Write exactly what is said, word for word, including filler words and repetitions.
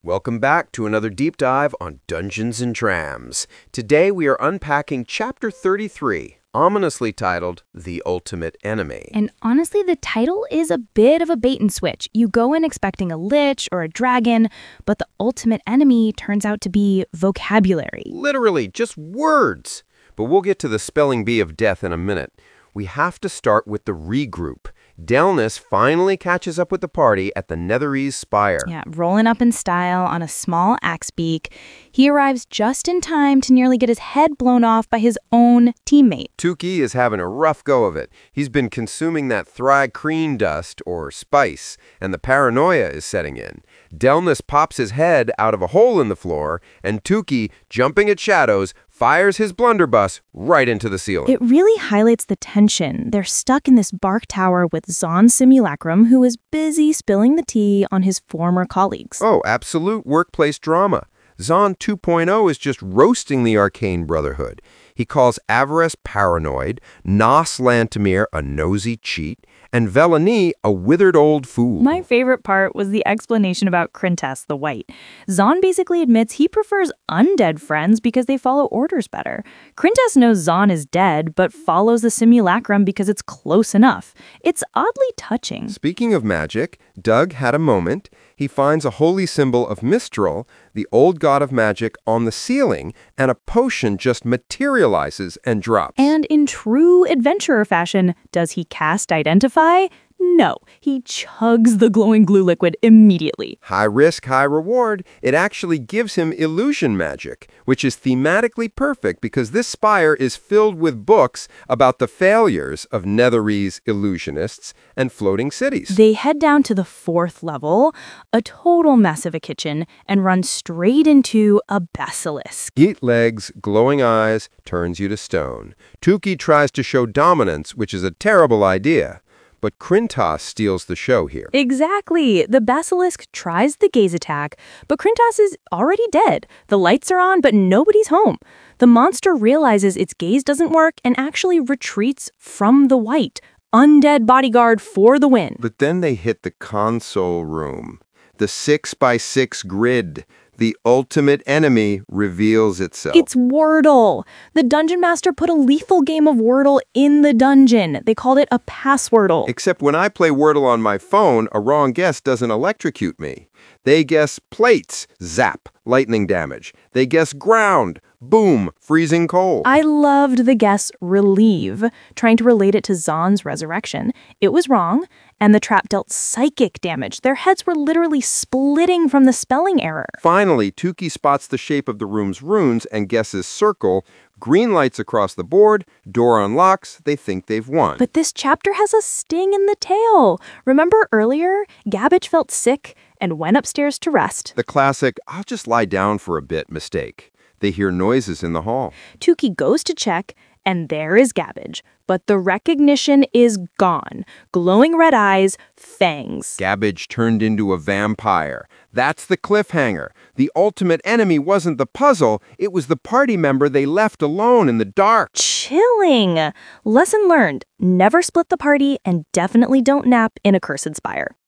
Welcome back to another deep dive on Dungeons and Drams. Today we are unpacking Chapter thirty-three, ominously titled The Ultimate Enemy. And honestly, the title is a bit of a bait and switch. You go in expecting a lich or a dragon, but the ultimate enemy turns out to be vocabulary. Literally, just words. But we'll get to the spelling bee of death in a minute. We have to start with the regroup. Delnus finally catches up with the party at the Netherese Spire. Yeah, rolling up in style on a small axe beak. He arrives just in time to nearly get his head blown off by his own teammate. Tukey is having a rough go of it. He's been consuming that thry-creen dust, or spice, and the paranoia is setting in. Delnus pops his head out of a hole in the floor, and Tukey, jumping at shadows, fires his blunderbuss right into the ceiling. It really highlights the tension. They're stuck in this bark tower with Zon Simulacrum, who is busy spilling the tea on his former colleagues. Oh, absolute workplace drama. Zon two point oh is just roasting the Arcane Brotherhood. He calls Avarice paranoid, Nos Lantimir a nosy cheat, and Velani a withered old fool. My favorite part was the explanation about Crintas the White. Zon basically admits he prefers undead friends because they follow orders better. Crintas knows Zon is dead, but follows the simulacrum because it's close enough. It's oddly touching. Speaking of magic, Doug had a moment. He finds a holy symbol of Mistral, the old god of magic, on the ceiling, and a potion just materializes and drops. And in true adventurer fashion, does he cast Identify? No, he chugs the glowing glue liquid immediately. High risk, high reward. It actually gives him illusion magic, which is thematically perfect because this spire is filled with books about the failures of Netherese illusionists and floating cities. They head down to the fourth level, a total mess of a kitchen, and run straight into a basilisk. Eight legs, glowing eyes, turns you to stone. Tukey tries to show dominance, which is a terrible idea. But Crintas steals the show here. Exactly. The basilisk tries the gaze attack, but Crintas is already dead. The lights are on, but nobody's home. The monster realizes its gaze doesn't work and actually retreats from the white. Undead bodyguard for the win. But then they hit the console room. The six by six grid. The ultimate enemy reveals itself. It's Wordle. The Dungeon Master put a lethal game of Wordle in the dungeon. They called it a Passwordle. Except when I play Wordle on my phone, a wrong guess doesn't electrocute me. They guess plates, zap, lightning damage. They guess ground, boom, freezing cold. I loved the guess relieve, trying to relate it to Zon's resurrection. It was wrong, and the trap dealt psychic damage. Their heads were literally splitting from the spelling error. Finally, Tukey spots the shape of the room's runes and guesses circle. Green lights across the board, door unlocks, they think they've won. But this chapter has a sting in the tail. Remember earlier, Gabbage felt sick and went upstairs to rest. The classic, I'll just lie down for a bit mistake. They hear noises in the hall. Tukey goes to check, and there is Gabbage. But the recognition is gone. Glowing red eyes, fangs. Gabbage turned into a vampire. That's the cliffhanger. The ultimate enemy wasn't the puzzle, it was the party member they left alone in the dark. Chilling. Lesson learned. Never split the party and definitely don't nap in a cursed spire.